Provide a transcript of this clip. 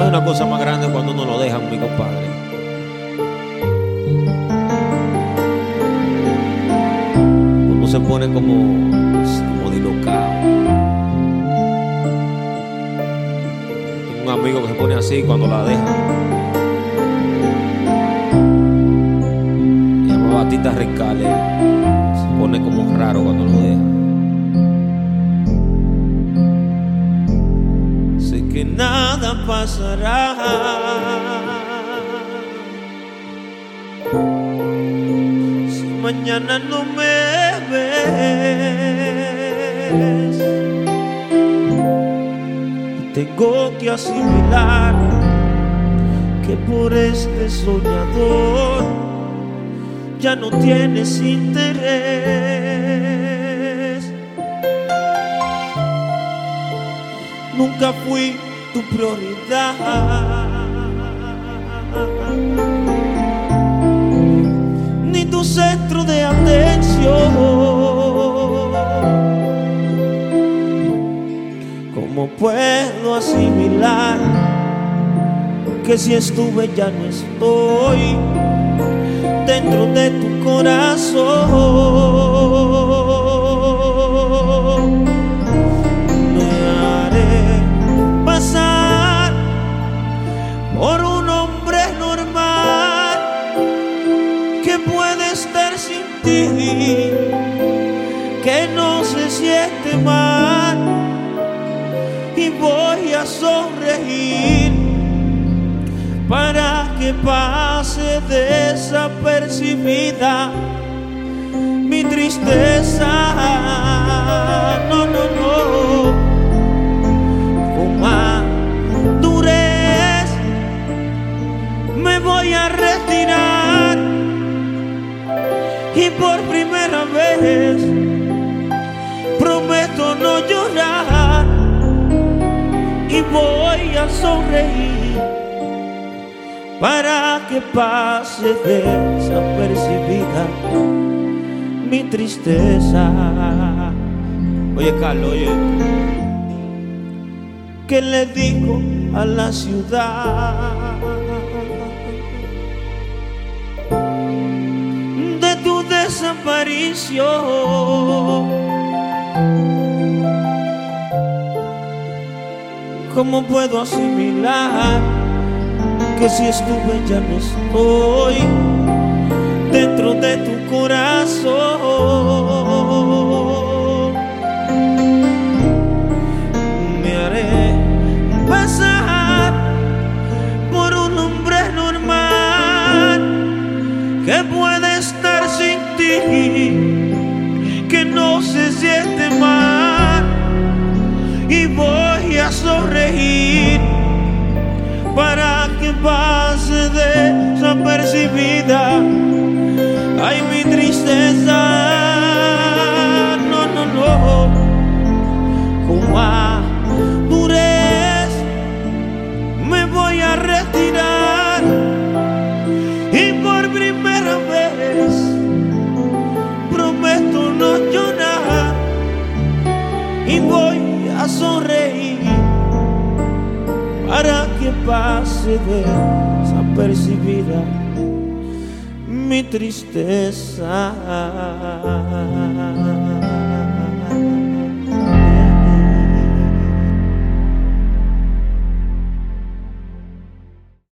una cosa más grande cuando uno lo deja, mi compadre. Uno se pone como dilocado. Tengo un amigo que se pone así cuando la deja. Se llama Batista Ricale. Se pone como raro cuando lo deja. Sé que nada pasará. Si mañana no me ves, y tengo que asimilar que por este soñador ya no tienes interés. Nunca fui tu prioridad, ni tu centro de atención. ¿Cómo puedo asimilar que si estuve ya no estoy dentro de tu corazón? Me haré pasar por un hombre normal que puede estar sin ti, que no se siente mal, y voy a sonreír para que pase desapercibida mi tristeza. No, no, no. Con madurez me voy a retirar, y por primera vez prometo no llorar, y voy a sonreír para que pase desapercibida mi tristeza. Oye, Carlos, oye, ¿qué le digo a la ciudad de tu desaparición? ¿Cómo puedo asimilar que si estuve ya no estoy dentro de tu corazón? Me haré pasar por un hombre normal que puede estar sin ti, que no se siente mal, y voy a sonreír para que pase desapercibida, ay, mi tristeza. No, no, no. Con madurez me voy a retirar, y por primera vez prometo no llorar, y voy a sonreír para que pase desapercibida mi tristeza.